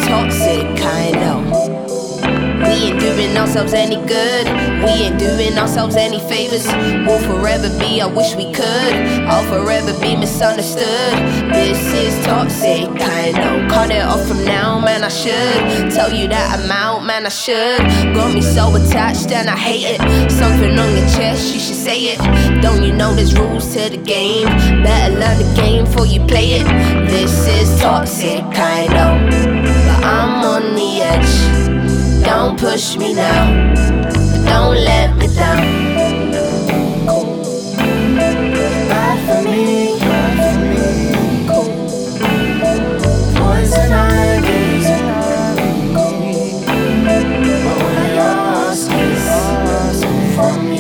toxic, I know. We ain't doing ourselves any good. We ain't doing ourselves any favors. We'll forever be, I wish we could. I'll forever be misunderstood. This is toxic, I know. Cut it off from now, man, I should. Tell you that I'm out, man, I should. Got me so attached and I hate it. Something on your chest, you should say it. Don't you know there's rules to the game? Better learn the game before you play it. This is toxic, I know. But I'm on the edge. Don't push me now, but don't let me down.